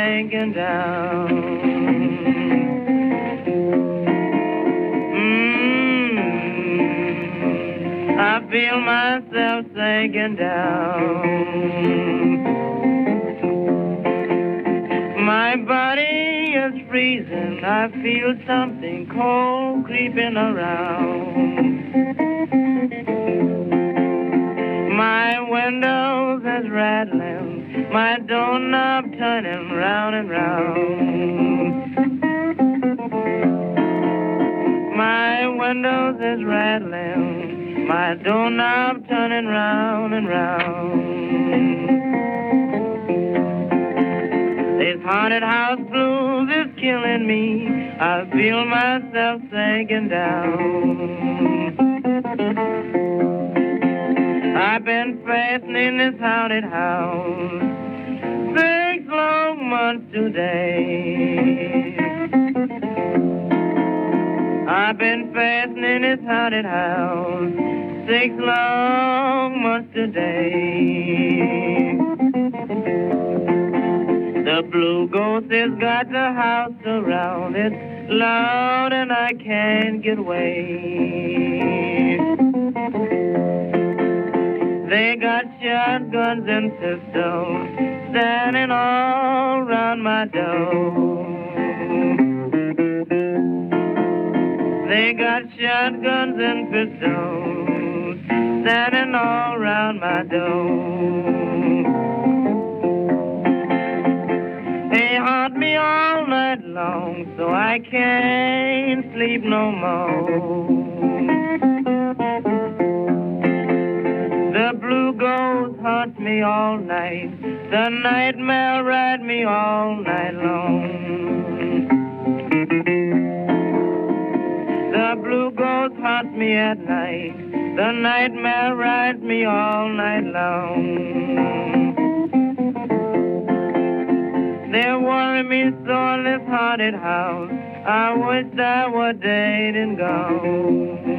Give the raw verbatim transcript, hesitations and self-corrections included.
sinking down. Mm, I feel myself sinking down. My body is freezing, I feel something cold creeping around. My windows is rattling, my doorknob turning round and round. My windows is rattling, my doorknob turning round and round. This haunted house blues is killing me, I feel myself sinking down. I've been fastening this haunted house six long months today. I've been fastening this haunted house six long months today. The blue ghost has got the house surrounded, loud and I can't get away. They got shotguns and pistols standing all around my door. They got shotguns and pistols standing all around my door. They haunt me all night long, so I can't sleep no more. The blue ghost haunts me all night, the nightmare ride me all night long. The blue ghost haunts me at night, the nightmare rides me all night long. They worry me so in this haunted house, I wish I were dead and gone.